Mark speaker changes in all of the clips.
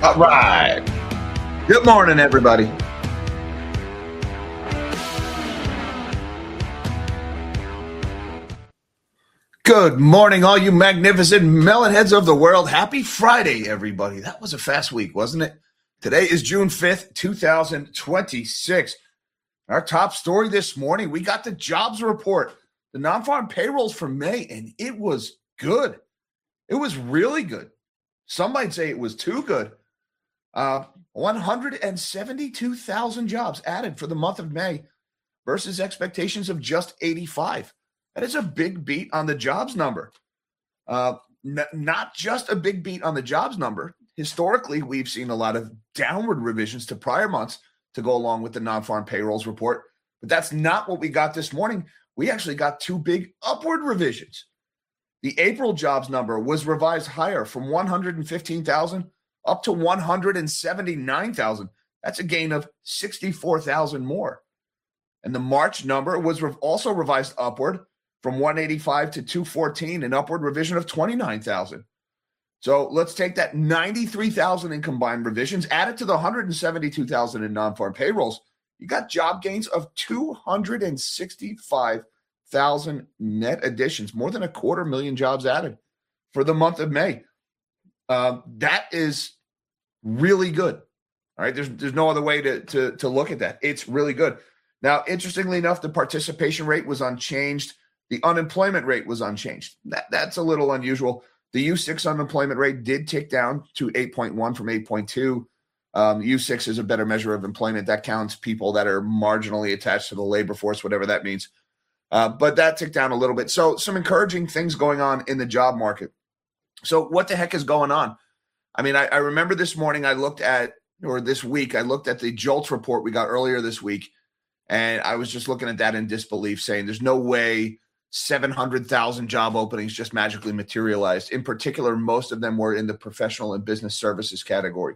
Speaker 1: All right. Good morning, everybody. Good morning, all you magnificent melonheads of the world. Happy Friday, everybody. That was a fast week, wasn't it? Today is June 5th, 2026. Our top story this morning, we got the jobs report, the non-farm payrolls for May, and it was good. It was really good. Some might say it was too good. 172,000 jobs added for the month of May versus expectations of just 85. That is a big beat on the jobs number. Not just a big beat on the jobs number. Historically, we've seen a lot of downward revisions to prior months to go along with the non-farm payrolls report. But that's not what we got this morning. We actually got two big upward revisions. The April jobs number was revised higher from 115,000 up to 179,000. That's a gain of 64,000 more. And the March number was also revised upward from 185 to 214, an upward revision of 29,000. So let's take that 93,000 in combined revisions, add it to the 172,000 in non-farm payrolls. You got job gains of 265,000 net additions, more than 250,000 jobs added for the month of May. That is really good. All right, there's no other way to look at that. It's really good. Now, interestingly enough, the participation rate was unchanged. The unemployment rate was unchanged. That's a little unusual. The U6 unemployment rate did tick down to 8.1 from 8.2. U6 is a better measure of employment. That counts people that are marginally attached to the labor force, whatever that means. But that ticked down a little bit. So some encouraging things going on in the job market. So what the heck is going on? I mean, I remember this morning this week, I looked at the JOLTS report we got earlier this week, and I was just looking at that in disbelief, saying there's no way 700,000 job openings just magically materialized. In particular, most of them were in the professional and business services category.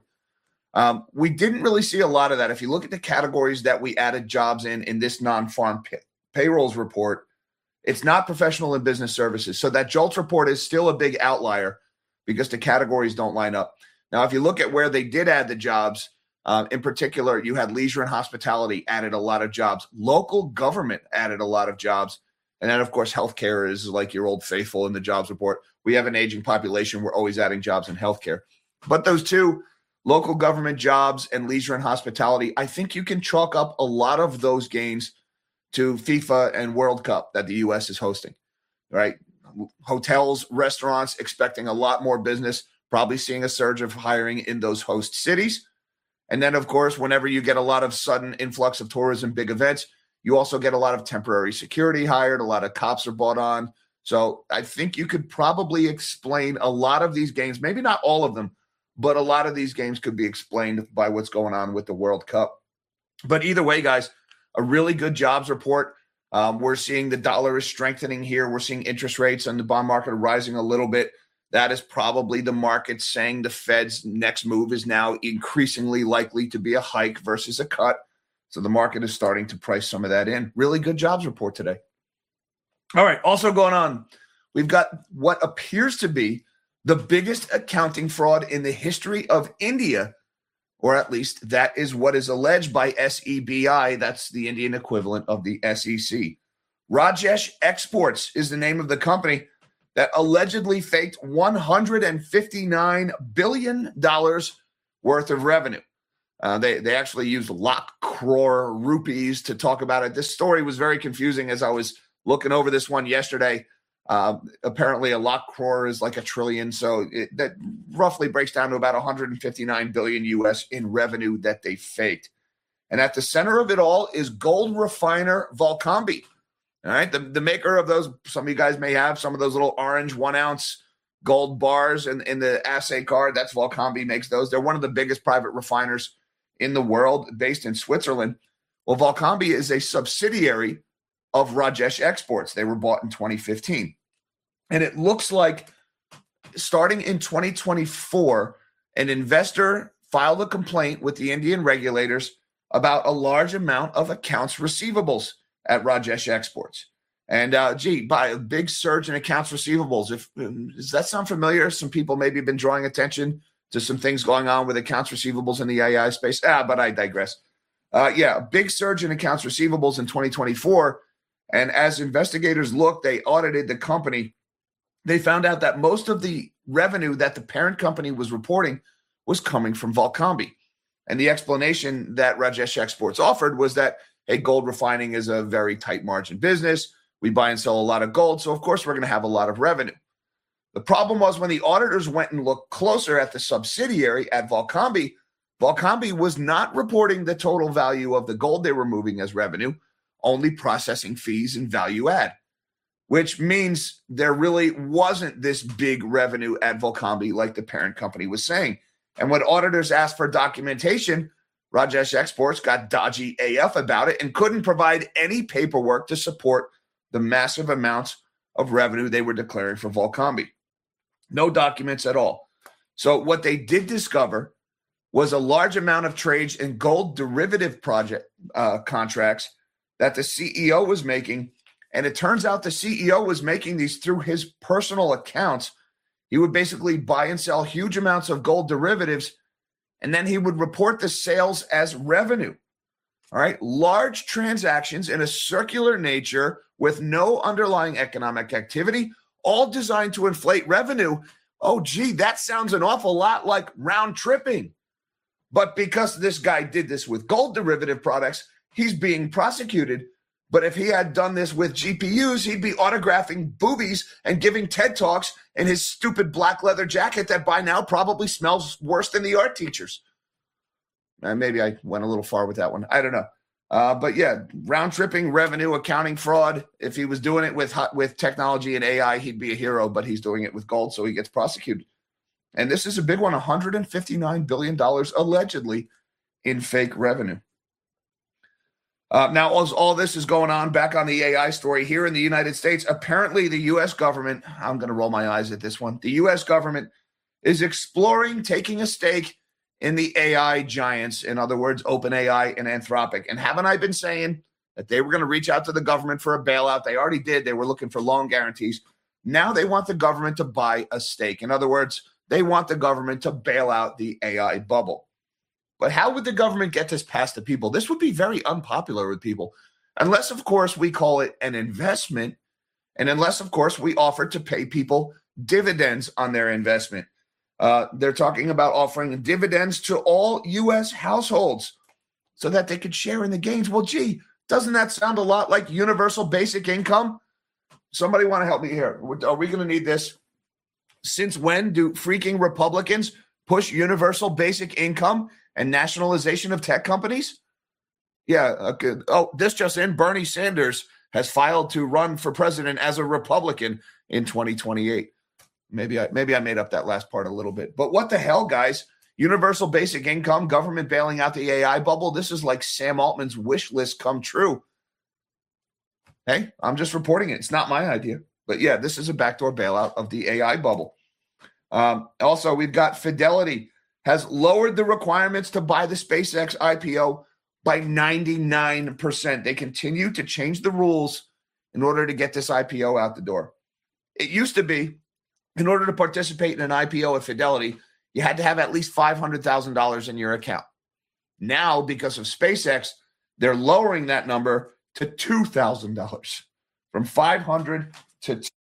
Speaker 1: We didn't really see a lot of that. If you look at the categories that we added jobs in this non-farm payrolls report, it's not professional and business services. So that JOLTS report is still a big outlier because the categories don't line up. Now, if you look at where they did add the jobs, in particular, you had leisure and hospitality added a lot of jobs. Local government added a lot of jobs. And then, of course, healthcare is like your old faithful in the jobs report. We have an aging population. We're always adding jobs in healthcare. But those two, local government jobs and leisure and hospitality, I think you can chalk up a lot of those gains to FIFA and World Cup that the U.S. is hosting, right? Hotels, restaurants expecting a lot more business, probably seeing a surge of hiring in those host cities. And then, of course, whenever you get a lot of sudden influx of tourism, big events, you also get a lot of temporary security hired. A lot of cops are brought on. So I think you could probably explain a lot of these gains, maybe not all of them, but a lot of these gains could be explained by what's going on with the World Cup. But either way, guys, a really good jobs report. We're seeing the dollar is strengthening here. We're seeing interest rates and the bond market rising a little bit. That is probably the market saying the Fed's next move is now increasingly likely to be a hike versus a cut. So the market is starting to price some of that in. Really good jobs report today. All right, also going on, we've got what appears to be the biggest accounting fraud in the history of India, or at least that is what is alleged by SEBI. That's the Indian equivalent of the SEC. Rajesh Exports is the name of the company that allegedly faked $159 billion worth of revenue. They actually used lakh crore rupees to talk about it. This story was very confusing as I was looking over this one yesterday. Apparently a lakh crore is like a trillion. So that roughly breaks down to about 159 billion US in revenue that they faked. And at the center of it all is gold refiner Valcambi. All right. The maker of those, some of you guys may have some of those little orange 1 ounce gold bars in the assay card. That's Valcambi makes those. They're one of the biggest private refiners in the world, based in Switzerland. Well, Valcambi is a subsidiary of Rajesh Exports. They were bought in 2015. And it looks like starting in 2024, an investor filed a complaint with the Indian regulators about a large amount of accounts receivables at Rajesh Exports. And by a big surge in accounts receivables. Does that sound familiar? Some people maybe have been drawing attention to some things going on with accounts receivables in the AI space. But I digress. A big surge in accounts receivables in 2024. And as investigators looked, they audited the company. They found out that most of the revenue that the parent company was reporting was coming from Valcambi. And the explanation that Rajesh Exports offered was that, hey, gold refining is a very tight margin business. We buy and sell a lot of gold, so of course we're going to have a lot of revenue. The problem was when the auditors went and looked closer at the subsidiary at Valcambi, Valcambi was not reporting the total value of the gold they were moving as revenue, only processing fees and value add, which means there really wasn't this big revenue at Valcambi like the parent company was saying. And when auditors asked for documentation, Rajesh Exports got dodgy AF about it and couldn't provide any paperwork to support the massive amounts of revenue they were declaring for Valcambi. No documents at all. So what they did discover was a large amount of trades in gold derivative project contracts that the CEO was making. And it turns out the CEO was making these through his personal accounts. He would basically buy and sell huge amounts of gold derivatives, and then he would report the sales as revenue. All right. Large transactions in a circular nature with no underlying economic activity, all designed to inflate revenue. Oh, gee, that sounds an awful lot like round tripping. But because this guy did this with gold derivative products, he's being prosecuted. But if he had done this with GPUs, he'd be autographing boobies and giving TED Talks in his stupid black leather jacket that by now probably smells worse than the art teachers. Maybe I went a little far with that one. I don't know. But yeah, round tripping, revenue, accounting fraud. If he was doing it with technology and AI, he'd be a hero, but he's doing it with gold, so he gets prosecuted. And this is a big one, $159 billion allegedly in fake revenue. Now, as all this is going on, back on the AI story here in the United States, apparently the U.S. government, I'm going to roll my eyes at this one, the U.S. government is exploring taking a stake in the AI giants, in other words, OpenAI and Anthropic. And haven't I been saying that they were going to reach out to the government for a bailout? They already did. They were looking for loan guarantees. Now they want the government to buy a stake. In other words, they want the government to bail out the AI bubble. But how would the government get this past the people? This would be very unpopular with people, unless, of course, we call it an investment, and unless, of course, we offer to pay people dividends on their investment. They're talking about offering dividends to all U.S. households so that they could share in the gains. Well, gee, doesn't that sound a lot like universal basic income? Somebody want to help me here. Are we going to need this? Since when do freaking Republicans push universal basic income and nationalization of tech companies? Yeah. Okay. Oh, this just in. Bernie Sanders has filed to run for president as a Republican in 2028. Maybe I made up that last part a little bit. But what the hell, guys? Universal basic income, government bailing out the AI bubble. This is like Sam Altman's wish list come true. Hey, I'm just reporting it. It's not my idea. But yeah, this is a backdoor bailout of the AI bubble. Also, we've got Fidelity has lowered the requirements to buy the SpaceX IPO by 99%. They continue to change the rules in order to get this IPO out the door. It used to be, in order to participate in an IPO at Fidelity, you had to have at least $500,000 in your account. Now, because of SpaceX, they're lowering that number to $2,000, from $500 to $2,000.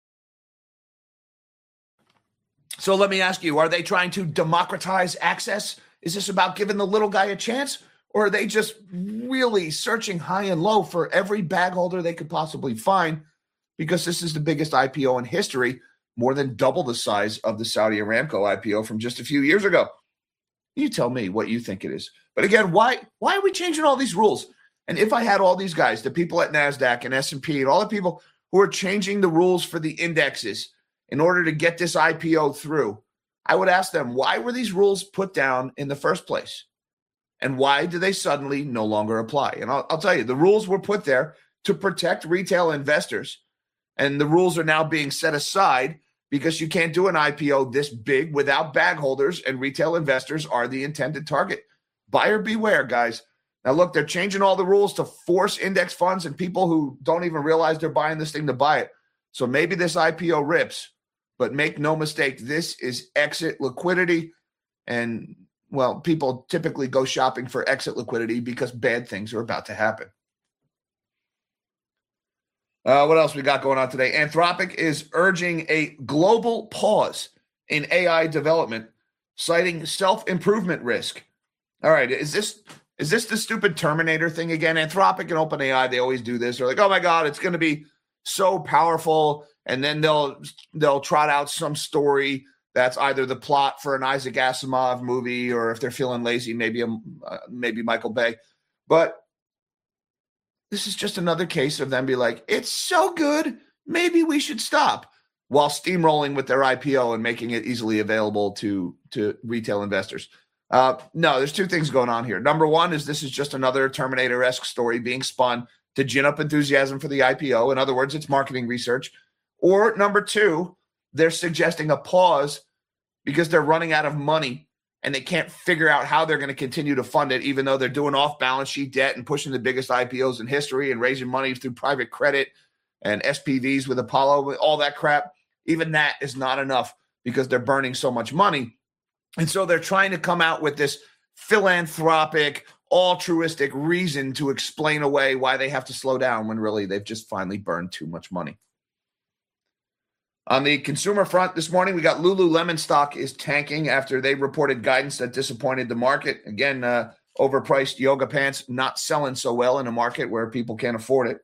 Speaker 1: So let me ask you, are they trying to democratize access? Is this about giving the little guy a chance? Or are they just really searching high and low for every bag holder they could possibly find? Because this is the biggest IPO in history, more than double the size of the Saudi Aramco IPO from just a few years ago. You tell me what you think it is. But again, why are we changing all these rules? And if I had all these guys, the people at NASDAQ and S&P and all the people who are changing the rules for the indexes in order to get this IPO through, I would ask them, why were these rules put down in the first place? And why do they suddenly no longer apply? And I'll tell you, the rules were put there to protect retail investors. And the rules are now being set aside because you can't do an IPO this big without bag holders, and retail investors are the intended target. Buyer beware, guys. Now, look, they're changing all the rules to force index funds and people who don't even realize they're buying this thing to buy it. So maybe this IPO rips, but make no mistake, this is exit liquidity. And, well, people typically go shopping for exit liquidity because bad things are about to happen. What else we got going on today? Anthropic is urging a global pause in AI development, citing self-improvement risk. All right, is this the stupid Terminator thing again? Anthropic and OpenAI, they always do this. They're like, oh my God, it's going to be so powerful. And then they'll trot out some story that's either the plot for an Isaac Asimov movie, or if they're feeling lazy, maybe Michael Bay. But this is just another case of them be like, it's so good, maybe we should stop, while steamrolling with their IPO and making it easily available to retail investors. No, there's two things going on here. Number one is this is just another Terminator-esque story being spun to gin up enthusiasm for the IPO. In other words, it's marketing research. Or number two, they're suggesting a pause because they're running out of money and they can't figure out how they're going to continue to fund it, even though they're doing off-balance sheet debt and pushing the biggest IPOs in history and raising money through private credit and SPVs with Apollo, all that crap. Even that is not enough because they're burning so much money. And so they're trying to come out with this philanthropic, altruistic reason to explain away why they have to slow down when really they've just finally burned too much money. On the consumer front this morning, we got Lululemon stock is tanking after they reported guidance that disappointed the market. Again, overpriced yoga pants not selling so well in a market where people can't afford it.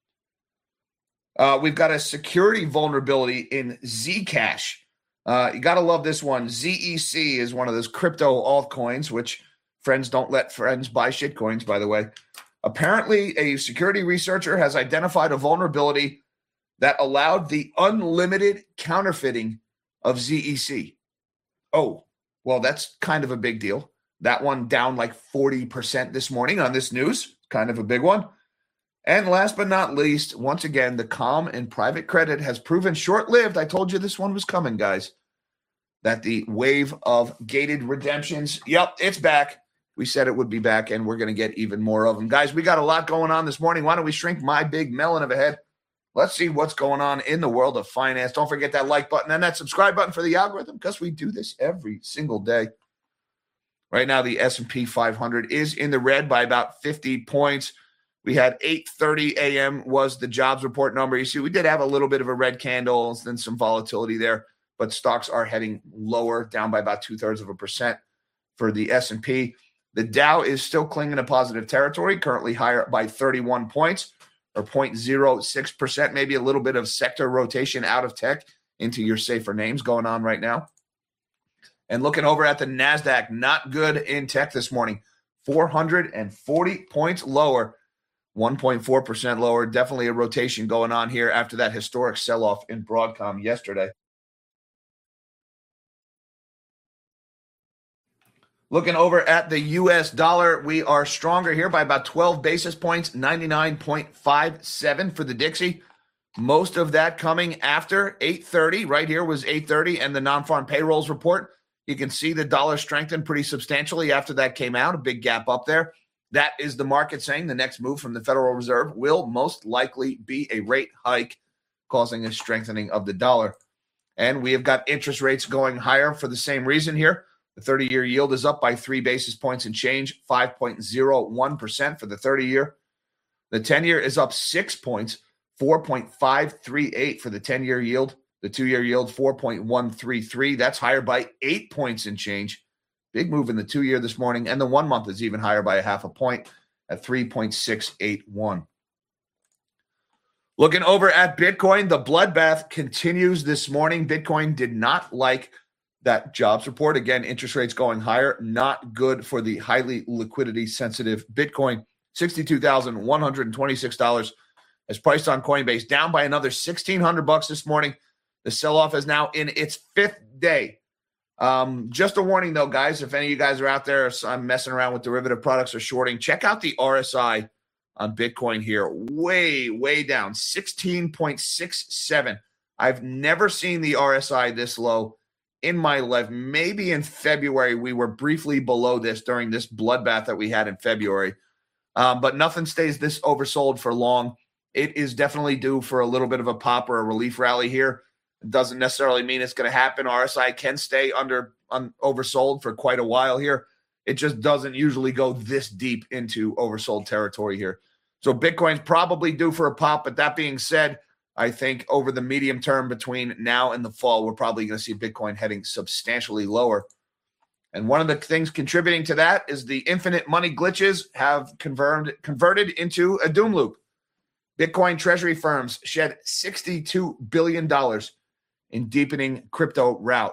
Speaker 1: We've got a security vulnerability in Zcash. You got to love this one. ZEC is one of those crypto altcoins, which friends don't let friends buy shitcoins, by the way. Apparently, a security researcher has identified a vulnerability that allowed the unlimited counterfeiting of ZEC. Oh, well, that's kind of a big deal. That one down like 40% this morning on this news. Kind of a big one. And last but not least, once again, the calm in private credit has proven short-lived. I told you this one was coming, guys. That the wave of gated redemptions, yep, it's back. We said it would be back, and we're going to get even more of them. Guys, we got a lot going on this morning. Why don't we shrink my big melon of a head? Let's see what's going on in the world of finance. Don't forget that like button and that subscribe button for the algorithm, because we do this every single day. Right now, the S&P 500 is in the red by about 50 points. We had 8:30 a.m. was the jobs report number. You see, we did have a little bit of a red candle and then some volatility there, but stocks are heading lower, down by about 0.2% for the S&P. The Dow is still clinging to positive territory, currently higher by 31 points. Or 0.06%, maybe a little bit of sector rotation out of tech into your safer names going on right now. And looking over at the NASDAQ, not good in tech this morning. 440 points lower, 1.4% lower. Definitely a rotation going on here after that historic sell-off in Broadcom yesterday. Looking over at the U.S. dollar, we are stronger here by about 12 basis points, 99.57 for the Dixie. Most of that coming after 8:30. Right here was 8:30 and the non-farm payrolls report. You can see the dollar strengthened pretty substantially after that came out, a big gap up there. That is the market saying the next move from the Federal Reserve will most likely be a rate hike, causing a strengthening of the dollar. And we have got interest rates going higher for the same reason here. The 30-year yield is up by 3 basis points and change, 5.01% for the 30-year. The 10-year is up 6 points, 4.538 for the 10-year yield. The 2-year yield, 4.133. That's higher by 8 points and change. Big move in the 2-year this morning. And the 1 month is even higher by 0.5 point at 3.681. Looking over at Bitcoin, the bloodbath continues this morning. Bitcoin did not like that jobs report. Again, interest rates going higher, not good for the highly liquidity sensitive Bitcoin. $62,126 as priced on Coinbase, down by another $1,600 this morning. The sell-off is now in its 5th day. Just a warning though, guys, if any of you guys are out there messing around with derivative products or shorting, check out the RSI on Bitcoin here. Way down, 16.67. I've never seen the RSI this low in my life. Maybe in February, we were briefly below this during this bloodbath that we had in February. But nothing stays this oversold for long. It is definitely due for a little bit of a pop or a relief rally here. It doesn't necessarily mean it's going to happen. RSI can stay oversold for quite a while here. It just doesn't usually go this deep into oversold territory here. So Bitcoin's probably due for a pop. But that being said, I think over the medium term between now and the fall, we're probably going to see Bitcoin heading substantially lower. And one of the things contributing to that is the infinite money glitches have converted into a doom loop. Bitcoin treasury firms shed $62 billion in deepening crypto rout.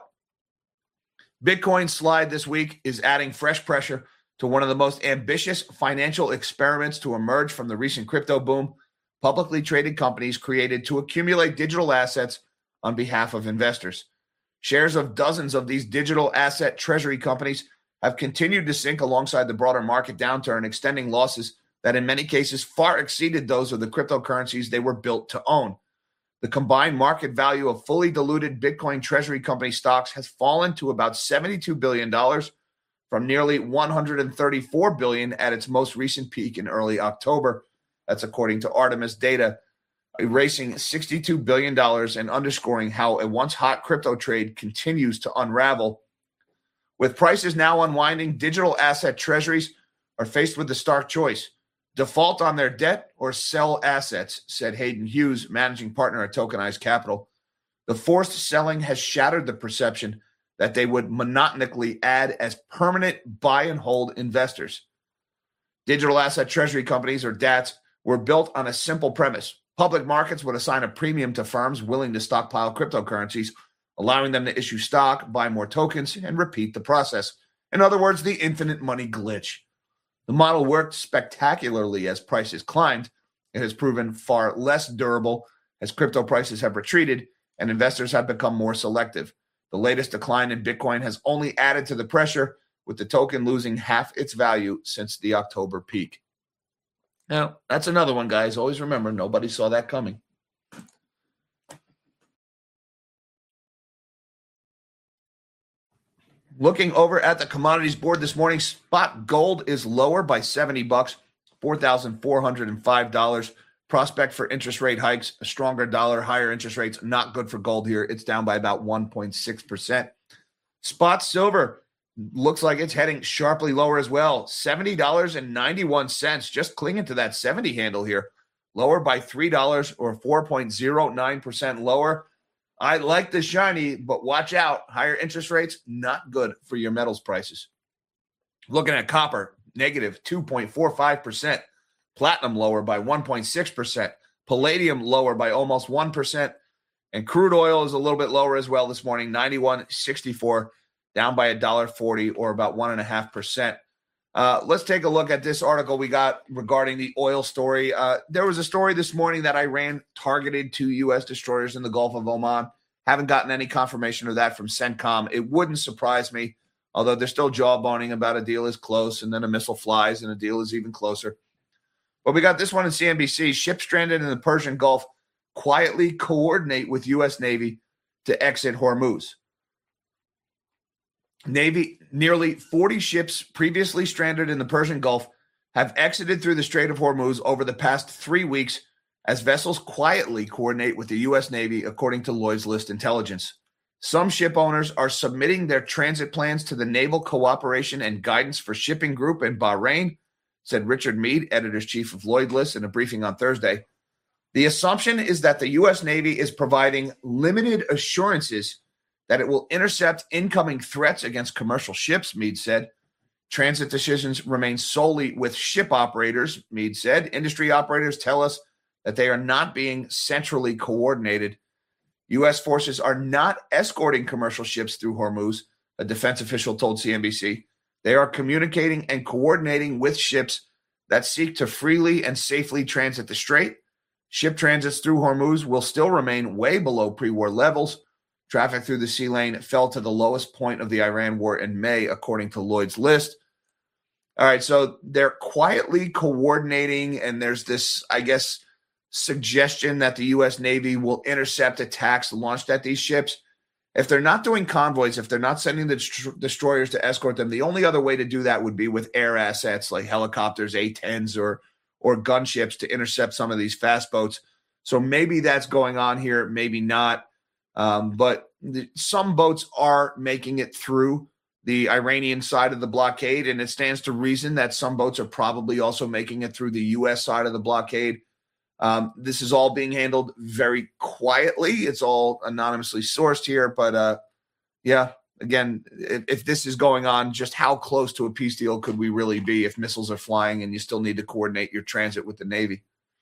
Speaker 1: Bitcoin's slide this week is adding fresh pressure to one of the most ambitious financial experiments to emerge from the recent crypto boom. Publicly traded companies created to accumulate digital assets on behalf of investors. Shares of dozens of these digital asset treasury companies have continued to sink alongside the broader market downturn, extending losses that in many cases far exceeded those of the cryptocurrencies they were built to own. The combined market value of fully diluted Bitcoin treasury company stocks has fallen to about $72 billion from nearly $134 billion at its most recent peak in early October. That's according to Artemis data, erasing $62 billion and underscoring how a once hot crypto trade continues to unravel. With prices now unwinding, digital asset treasuries are faced with the stark choice: default on their debt or sell assets, said Hayden Hughes, managing partner at Tokenized Capital. The forced selling has shattered the perception that they would monotonically add as permanent buy and hold investors. Digital asset treasury companies, or DATs, were built on a simple premise. Public markets would assign a premium to firms willing to stockpile cryptocurrencies, allowing them to issue stock, buy more tokens, and repeat the process. In other words, the infinite money glitch. The model worked spectacularly as prices climbed. It has proven far less durable as crypto prices have retreated and investors have become more selective. The latest decline in Bitcoin has only added to the pressure, with the token losing half its value since the October peak. Now, that's another one, guys. Always remember, nobody saw that coming. Looking over at the commodities board this morning, spot gold is lower by $70, $4,405. Prospect for interest rate hikes, a stronger dollar, higher interest rates, not good for gold here. It's down by about 1.6%. Spot silver looks like it's heading sharply lower as well. $70.91, just clinging to that 70 handle here. Lower by $3 or 4.09% lower. I like the shiny, but watch out. Higher interest rates, not good for your metals prices. Looking at copper, negative 2.45%. Platinum lower by 1.6%. Palladium lower by almost 1%. And crude oil is a little bit lower as well this morning, 91.64, down by $1.40 or about 1.5%. Let's take a look at this article we got regarding the oil story. There was a story this morning that Iran targeted 2 U.S. destroyers in the Gulf of Oman. Haven't gotten any confirmation of that from CENTCOM. It wouldn't surprise me, although they're still jawboning about a deal is close, and then a missile flies and a deal is even closer. But we got this one in CNBC. Ships stranded in the Persian Gulf quietly coordinate with U.S. Navy to exit Hormuz. Navy, nearly 40 ships previously stranded in the Persian Gulf have exited through the Strait of Hormuz over the past 3 weeks as vessels quietly coordinate with the U.S. Navy, according to Lloyd's List Intelligence. Some ship owners are submitting their transit plans to the Naval Cooperation and Guidance for Shipping Group in Bahrain, said Richard Mead, editor-in-chief of Lloyd's List, in a briefing on Thursday. The assumption is that the U.S. Navy is providing limited assurances that it will intercept incoming threats against commercial ships, Mead said. Transit decisions remain solely with ship operators, Mead said. Industry operators tell us that they are not being centrally coordinated. U.S. forces are not escorting commercial ships through Hormuz, a defense official told CNBC. They are communicating and coordinating with ships that seek to freely and safely transit the strait. Ship transits through Hormuz will still remain way below pre-war levels. Traffic through the sea lane fell to the lowest point of the Iran war in May, according to Lloyd's List. All right, so they're quietly coordinating, and there's this, I guess, suggestion that the U.S. Navy will intercept attacks launched at these ships. If they're not doing convoys, if they're not sending the destroyers to escort them, the only other way to do that would be with air assets like helicopters, A-10s, or gunships to intercept some of these fast boats. So maybe that's going on here, maybe not. But some boats are making it through the Iranian side of the blockade, and it stands to reason that some boats are probably also making it through the U.S. side of the blockade. This is all being handled very quietly. It's all anonymously sourced here, but yeah, again, if this is going on, just how close to a peace deal could we really be if missiles are flying and you still need to coordinate your transit with the Navy?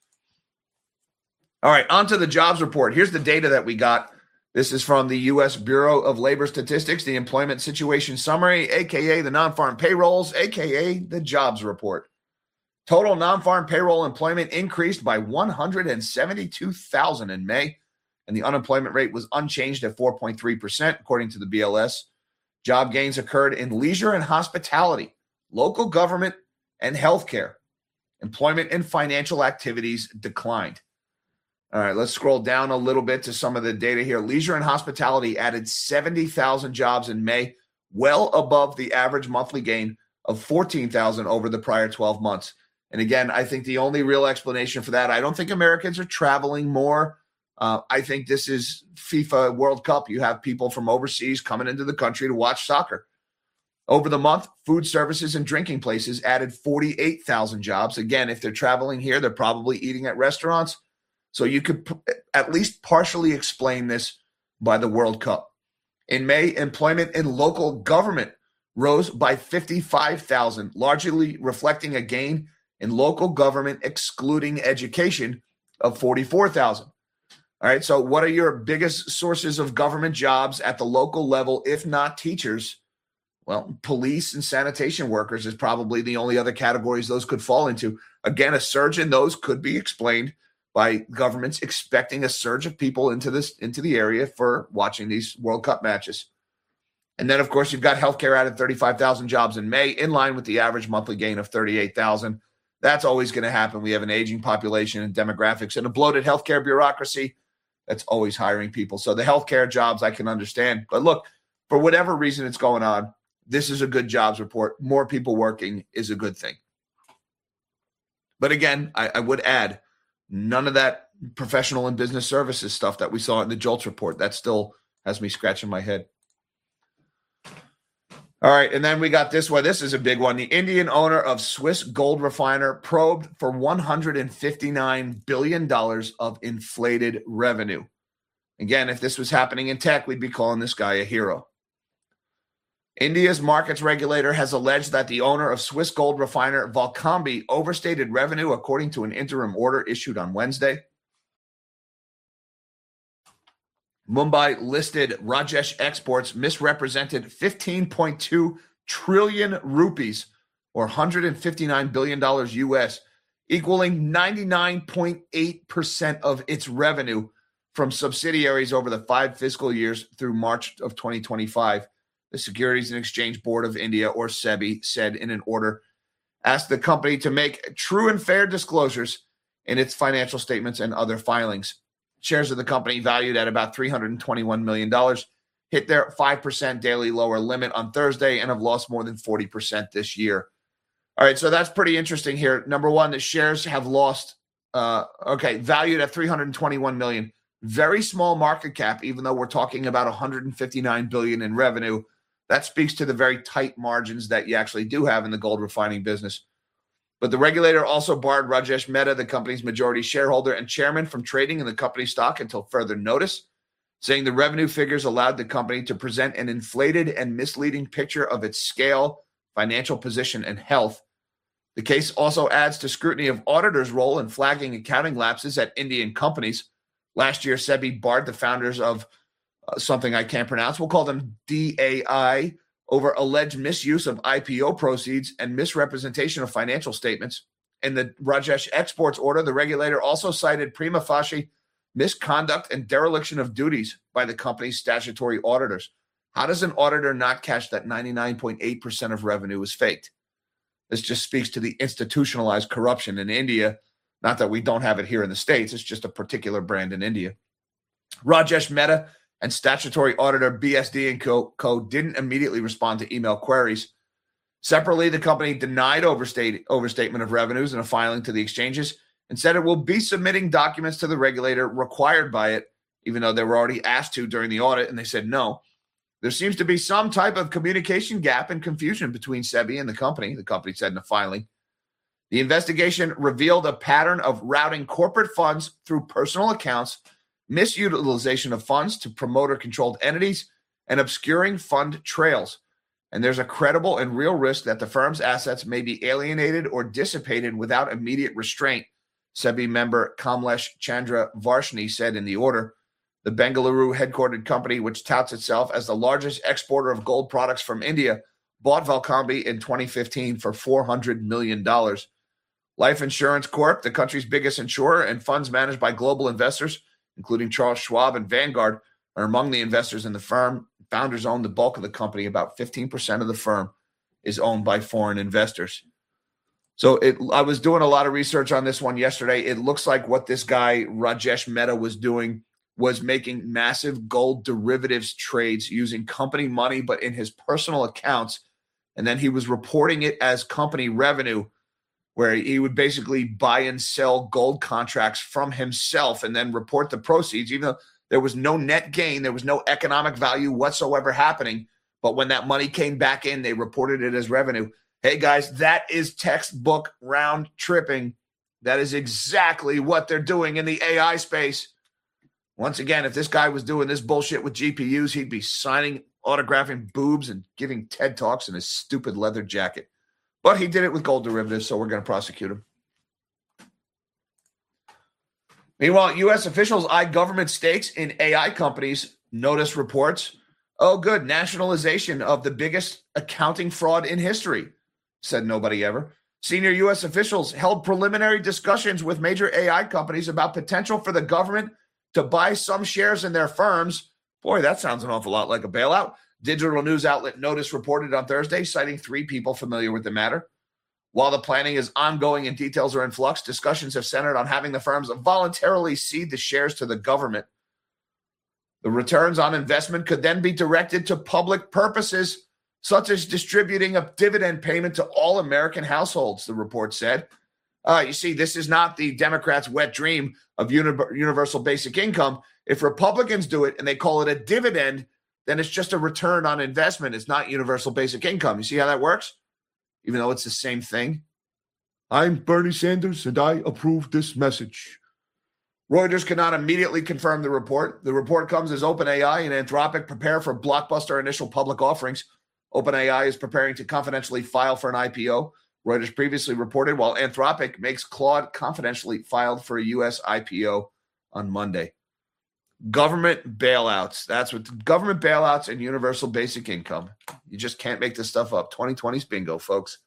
Speaker 1: All right, on to the jobs report. Here's the data that we got. This is from the U.S. Bureau of Labor Statistics, the Employment Situation Summary, a.k.a. the non-farm payrolls, a.k.a. the jobs report. Total non-farm payroll employment increased by 172,000 in May, and the unemployment rate was unchanged at 4.3%, according to the BLS. Job gains occurred in leisure and hospitality, local government, and healthcare. Employment and financial activities declined. All right, let's scroll down a little bit to some of the data here. Leisure and hospitality added 70,000 jobs in May, well above the average monthly gain of 14,000 over the prior 12 months. And again, I think the only real explanation for that, I don't think Americans are traveling more. I think this is FIFA World Cup. You have people from overseas coming into the country to watch soccer. Over the month, food services and drinking places added 48,000 jobs. Again, if they're traveling here, they're probably eating at restaurants. So you could at least partially explain this by the World Cup. In May, employment in local government rose by 55,000, largely reflecting a gain in local government excluding education of 44,000. All right, so what are your biggest sources of government jobs at the local level, if not teachers? Well, police and sanitation workers is probably the only other categories those could fall into. Again, a surge in those could be explained by governments expecting a surge of people into the area for watching these World Cup matches. And then, of course, you've got healthcare added 35,000 jobs in May, in line with the average monthly gain of 38,000. That's always going to happen. We have an aging population and demographics and a bloated healthcare bureaucracy that's always hiring people. So the healthcare jobs I can understand. But look, for whatever reason it's going on, this is a good jobs report. More people working is a good thing. But again, I would add, none of that professional and business services stuff that we saw in the JOLTS report. That still has me scratching my head. All right, and then we got this one. This is a big one. The Indian owner of Swiss gold refiner probed for $159 billion of inflated revenue. Again, if this was happening in tech, we'd be calling this guy a hero. India's markets regulator has alleged that the owner of Swiss gold refiner Valcambi overstated revenue according to an interim order issued on Wednesday. Mumbai-listed Rajesh Exports misrepresented 15.2 trillion rupees, or $159 billion US, equaling 99.8% of its revenue from subsidiaries over the 5 fiscal years through March of 2025. The Securities and Exchange Board of India, or SEBI, said in an order, asked the company to make true and fair disclosures in its financial statements and other filings. Shares of the company, valued at about $321 million, hit their 5% daily lower limit on Thursday and have lost more than 40% this year. All right, so that's pretty interesting here. Number one, the shares have lost, valued at $321 million. Very small market cap, even though we're talking about $159 billion in revenue. That speaks to the very tight margins that you actually do have in the gold refining business. But the regulator also barred Rajesh Mehta, the company's majority shareholder and chairman, from trading in the company's stock until further notice, saying the revenue figures allowed the company to present an inflated and misleading picture of its scale, financial position, and health. The case also adds to scrutiny of auditors' role in flagging accounting lapses at Indian companies. Last year, SEBI barred the founders of something I can't pronounce. We'll call them DAI, over alleged misuse of IPO proceeds and misrepresentation of financial statements. In the Rajesh Exports order, the regulator also cited prima facie misconduct and dereliction of duties by the company's statutory auditors. How does an auditor not catch that 99.8% of revenue is faked? This just speaks to the institutionalized corruption in India. Not that we don't have it here in the States. It's just a particular brand in India. Rajesh Mehta and statutory auditor BSD & Co. didn't immediately respond to email queries. Separately, the company denied overstatement of revenues in a filing to the exchanges and said it will be submitting documents to the regulator required by it even though they were already asked to during the audit, and they said no. There seems to be some type of communication gap and confusion between SEBI and the company said in a filing. The investigation revealed a pattern of routing corporate funds through personal accounts, misutilization of funds to promoter-controlled entities, and obscuring fund trails. And there's a credible and real risk that the firm's assets may be alienated or dissipated without immediate restraint, SEBI member Kamlesh Chandra Varshney said in the order. The Bengaluru headquartered company, which touts itself as the largest exporter of gold products from India, bought Valcambi in 2015 for $400 million. Life Insurance Corp, the country's biggest insurer, and funds managed by global investors, including Charles Schwab and Vanguard, are among the investors in the firm. Founders own the bulk of the company. About 15% of the firm is owned by foreign investors. So I was doing a lot of research on this one yesterday. It looks like what this guy, Rajesh Mehta, was doing was making massive gold derivatives trades using company money, but in his personal accounts. And then he was reporting it as company revenue, where he would basically buy and sell gold contracts from himself and then report the proceeds, even though there was no net gain, there was no economic value whatsoever happening. But when that money came back in, they reported it as revenue. Hey, guys, that is textbook round tripping. That is exactly what they're doing in the AI space. Once again, if this guy was doing this bullshit with GPUs, he'd be signing, autographing boobs and giving TED Talks in his stupid leather jacket. But he did it with gold derivatives, so we're going to prosecute him. Meanwhile, U.S. officials eye government stakes in AI companies. Notice reports. Oh, good. Nationalization of the biggest accounting fraud in history, said nobody ever. Senior U.S. officials held preliminary discussions with major AI companies about potential for the government to buy some shares in their firms. Boy, that sounds an awful lot like a bailout. Digital news outlet Notice reported on Thursday, citing 3 people familiar with the matter. While the planning is ongoing and details are in flux, discussions have centered on having the firms voluntarily cede the shares to the government. The returns on investment could then be directed to public purposes, such as distributing a dividend payment to all American households, the report said. You see, this is not the Democrats' wet dream of universal basic income. If Republicans do it and they call it a dividend, then it's just a return on investment. It's not universal basic income. You see how that works? Even though it's the same thing. I'm Bernie Sanders, and I approve this message. Reuters cannot immediately confirm the report. The report comes as OpenAI and Anthropic prepare for blockbuster initial public offerings. OpenAI is preparing to confidentially file for an IPO. Reuters previously reported, while Anthropic makes Claude confidentially filed for a U.S. IPO on Monday. Government bailouts. That's what government bailouts and universal basic income. You just can't make this stuff up. 2020's bingo, folks.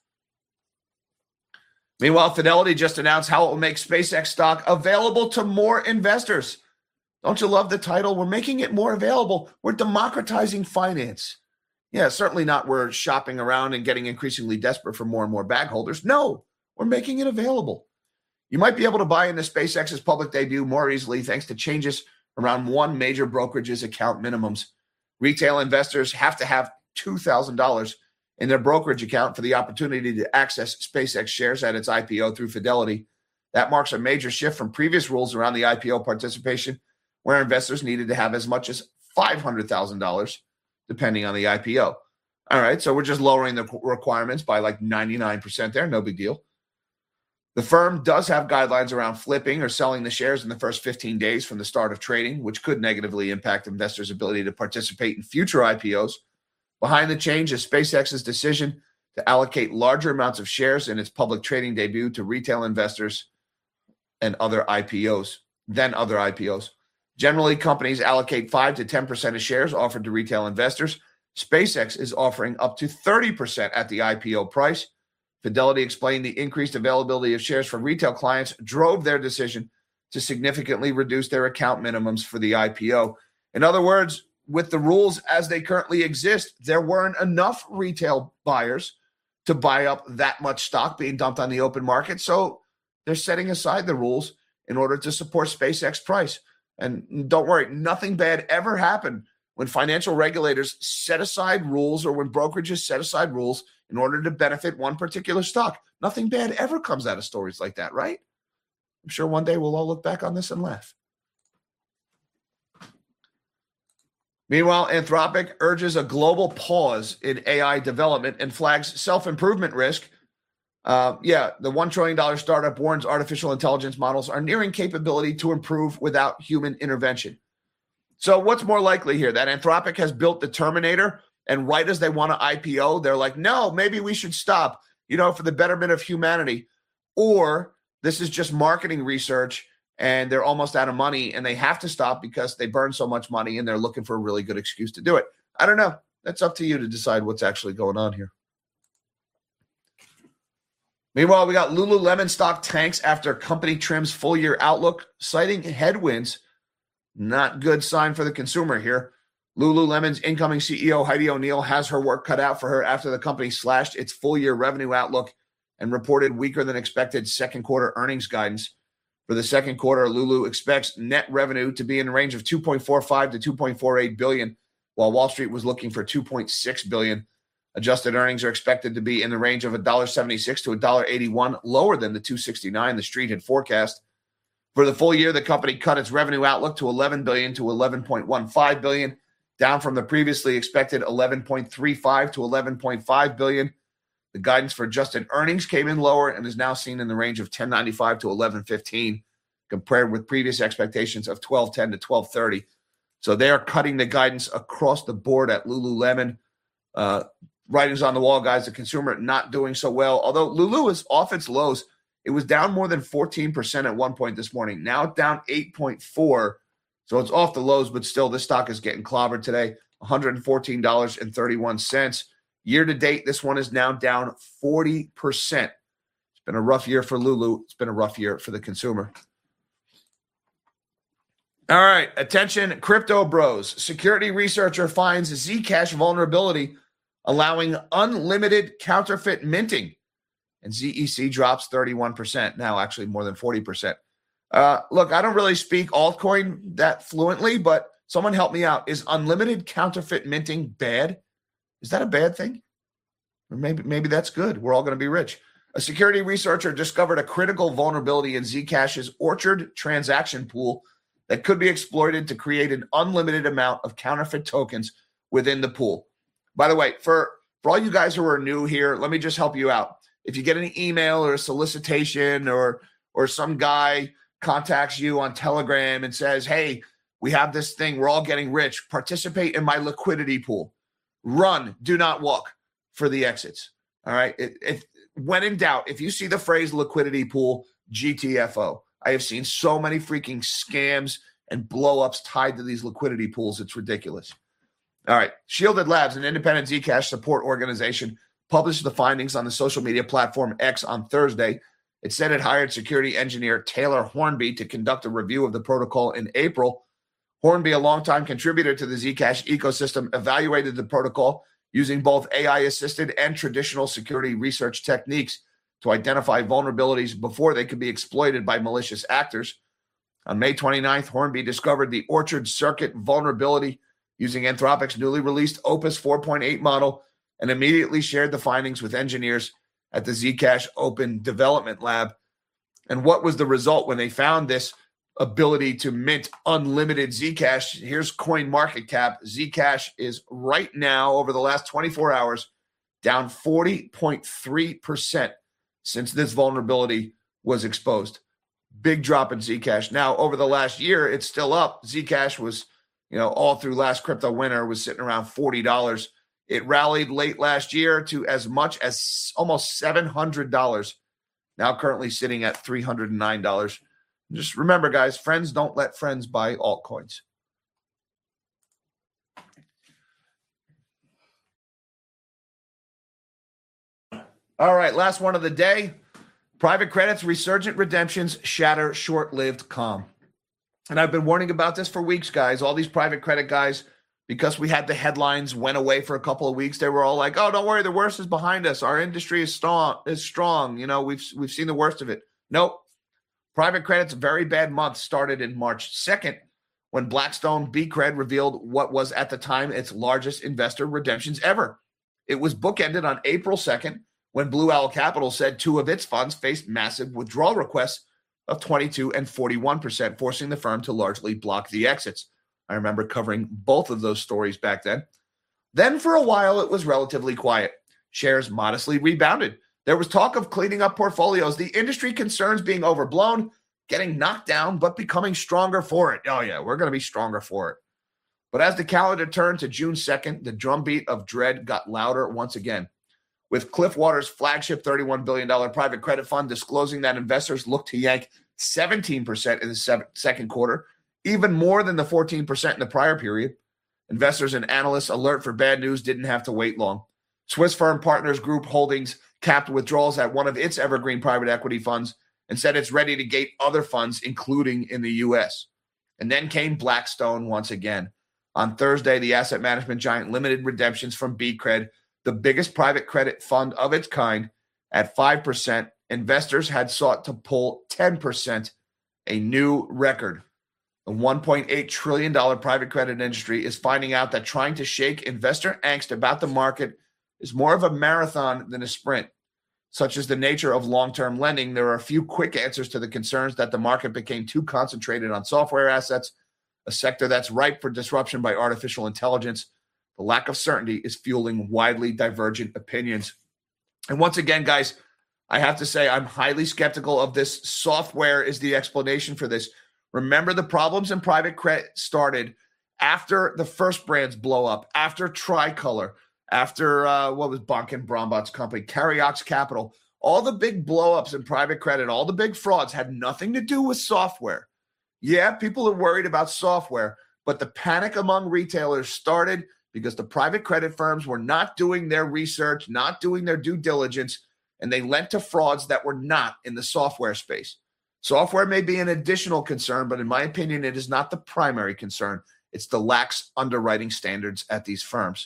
Speaker 1: Meanwhile, Fidelity just announced how it will make SpaceX stock available to more investors. Don't you love the title? We're making it more available. We're democratizing finance. Yeah, certainly not we're shopping around and getting increasingly desperate for more and more bag holders. No, we're making it available. You might be able to buy into SpaceX's public debut more easily thanks to changes around one major brokerage's account minimums. Retail investors have to have $2,000 in their brokerage account for the opportunity to access SpaceX shares at its IPO through Fidelity. That marks a major shift from previous rules around the IPO participation, where investors needed to have as much as $500,000, depending on the IPO. All right, so we're just lowering the requirements by like 99% there. No big deal. The firm does have guidelines around flipping or selling the shares in the first 15 days from the start of trading, which could negatively impact investors' ability to participate in future IPOs. Behind the change is SpaceX's decision to allocate larger amounts of shares in its public trading debut to retail investors and other IPOs. Generally, companies allocate 5 to 10% of shares offered to retail investors. SpaceX is offering up to 30% at the IPO price. Fidelity explained the increased availability of shares for retail clients drove their decision to significantly reduce their account minimums for the IPO. In other words, with the rules as they currently exist, there weren't enough retail buyers to buy up that much stock being dumped on the open market. So they're setting aside the rules in order to support SpaceX price. And don't worry, nothing bad ever happened when financial regulators set aside rules or when brokerages set aside rules in order to benefit one particular stock. Nothing bad ever comes out of stories like that, right? I'm sure one day we'll all look back on this and laugh. Meanwhile, Anthropic urges a global pause in AI development and flags self-improvement risk. The $1 trillion startup warns artificial intelligence models are nearing capability to improve without human intervention. So what's more likely here? That Anthropic has built the Terminator, and right as they want to IPO, they're like, no, maybe we should stop, for the betterment of humanity. Or this is just marketing research, and they're almost out of money, and they have to stop because they burn so much money, and they're looking for a really good excuse to do it. I don't know. That's up to you to decide what's actually going on here. Meanwhile, we got Lululemon stock tanks after company trims full-year outlook, citing headwinds. Not good sign for the consumer here. Lululemon's incoming CEO, Heidi O'Neill, has her work cut out for her after the company slashed its full-year revenue outlook and reported weaker than expected second quarter earnings guidance. For the second quarter, Lulu expects net revenue to be in the range of $2.45 to $2.48 billion, while Wall Street was looking for $2.6 billion. Adjusted earnings are expected to be in the range of $1.76 to $1.81, lower than the $2.69 the street had forecast. For the full year, the company cut its revenue outlook to $11 billion to $11.15 billion, down from the previously expected $11.35 to $11.5 billion. The guidance for adjusted earnings came in lower and is now seen in the range of $10.95 to $11.15, compared with previous expectations of $12.10 to $12.30. So they are cutting the guidance across the board at Lululemon. Writings on the wall, guys. The consumer not doing so well. Although Lulu is off its lows, it was down more than 14% at one point this morning. Now it's down 8.4%. So it's off the lows, but still this stock is getting clobbered today, $114.31. Year to date, this one is now down 40%. It's been a rough year for Lulu. It's been a rough year for the consumer. All right, attention, crypto bros. Security researcher finds Zcash vulnerability allowing unlimited counterfeit minting. And ZEC drops 31%, now actually more than 40%. Look, I don't really speak altcoin that fluently, but someone help me out. Is unlimited counterfeit minting bad? Is that a bad thing? Or maybe that's good. We're all going to be rich. A security researcher discovered a critical vulnerability in Zcash's Orchard transaction pool that could be exploited to create an unlimited amount of counterfeit tokens within the pool. By the way, for all you guys who are new here, let me just help you out. If you get an email or a solicitation or some guy contacts you on Telegram and says, hey, we have this thing, we're all getting rich, participate in my liquidity pool. Run, do not walk for the exits. All right. When in doubt, if you see the phrase liquidity pool, GTFO. I have seen so many freaking scams and blow-ups tied to these liquidity pools. It's ridiculous. All right. Shielded Labs, an independent Zcash support organization, published the findings on the social media platform X on Thursday. It said it hired security engineer Taylor Hornby to conduct a review of the protocol in April. Hornby, a longtime contributor to the Zcash ecosystem, evaluated the protocol using both AI-assisted and traditional security research techniques to identify vulnerabilities before they could be exploited by malicious actors. On May 29th, Hornby discovered the Orchard Circuit vulnerability using Anthropic's newly released Opus 4.8 model and immediately shared the findings with engineers at the Zcash Open Development Lab. And what was the result when they found this ability to mint unlimited Zcash? Here's CoinMarketCap. Zcash is right now, over the last 24 hours, down 40.3% since this vulnerability was exposed. Big drop in Zcash. Now, over the last year, it's still up. Zcash was, all through last crypto winter was sitting around $40. It rallied late last year to as much as almost $700. Now currently sitting at $309. Just remember, guys, friends don't let friends buy altcoins. All right, last one of the day. Private credit's resurgent redemptions shatter short-lived calm. And I've been warning about this for weeks, guys. All these private credit guys, because we had the headlines, went away for a couple of weeks. They were all like, oh, don't worry, the worst is behind us. Our industry is strong. We've seen the worst of it. Nope. Private credit's very bad month started in March 2nd when Blackstone BCred revealed what was at the time its largest investor redemptions ever. It was bookended on April 2nd when Blue Owl Capital said two of its funds faced massive withdrawal requests of 22% and 41%, forcing the firm to largely block the exits. I remember covering both of those stories back then. Then for a while, it was relatively quiet. Shares modestly rebounded. There was talk of cleaning up portfolios, the industry concerns being overblown, getting knocked down, but becoming stronger for it. Oh, yeah, we're going to be stronger for it. But as the calendar turned to June 2nd, the drumbeat of dread got louder once again, with Cliffwater's flagship $31 billion private credit fund disclosing that investors looked to yank 17% in the second quarter, even more than the 14% in the prior period. Investors and analysts alert for bad news didn't have to wait long. Swiss firm Partners Group Holdings capped withdrawals at one of its evergreen private equity funds and said it's ready to gate other funds, including in the U.S. And then came Blackstone once again. On Thursday, the asset management giant limited redemptions from BCRED, the biggest private credit fund of its kind, at 5%. Investors had sought to pull 10%, a new record. The $1.8 trillion private credit industry is finding out that trying to shake investor angst about the market is more of a marathon than a sprint. Such as the nature of long-term lending, there are a few quick answers to the concerns that the market became too concentrated on software assets, a sector that's ripe for disruption by artificial intelligence. The lack of certainty is fueling widely divergent opinions. And once again, guys, I have to say I'm highly skeptical of this. Software is the explanation for this. Remember, the problems in private credit started after the First Brands blow up, after Tricolor, after what was Bonkin Brombot's company, Carriox Capital. All the big blow-ups in private credit, all the big frauds had nothing to do with software. Yeah, people are worried about software, but the panic among retailers started because the private credit firms were not doing their research, not doing their due diligence, and they lent to frauds that were not in the software space. Software may be an additional concern, but in my opinion, it is not the primary concern. It's the lax underwriting standards at these firms.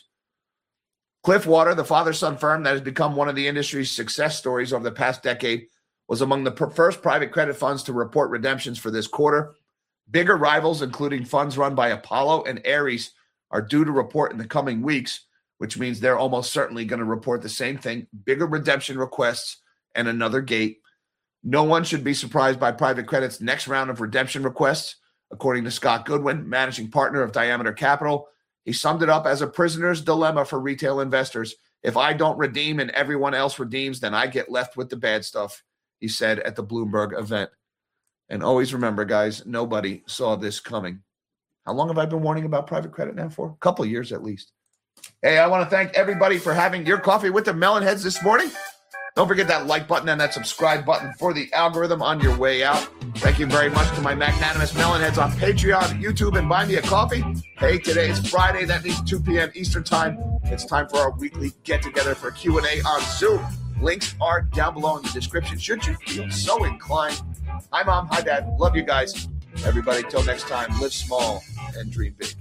Speaker 1: Cliffwater, the father-son firm that has become one of the industry's success stories over the past decade, was among the first private credit funds to report redemptions for this quarter. Bigger rivals, including funds run by Apollo and Ares, are due to report in the coming weeks, which means they're almost certainly going to report the same thing, bigger redemption requests and another gate. No one should be surprised by private credit's next round of redemption requests. According to Scott Goodwin, managing partner of Diameter Capital, he summed it up as a prisoner's dilemma for retail investors. If I don't redeem and everyone else redeems, then I get left with the bad stuff, he said at the Bloomberg event. And always remember, guys, nobody saw this coming. How long have I been warning about private credit now for? A couple of years at least. Hey, I want to thank everybody for having your coffee with the Melonheads this morning. Don't forget that like button and that subscribe button for the algorithm on your way out. Thank you very much to my magnanimous Melonheads on Patreon, YouTube, and Buy Me a Coffee. Hey, today is Friday. That means 2 p.m. Eastern Time. It's time for our weekly get-together for Q&A on Zoom. Links are down below in the description, should you feel so inclined. Hi, Mom. Hi, Dad. Love you guys. Everybody, till next time, live small and dream big.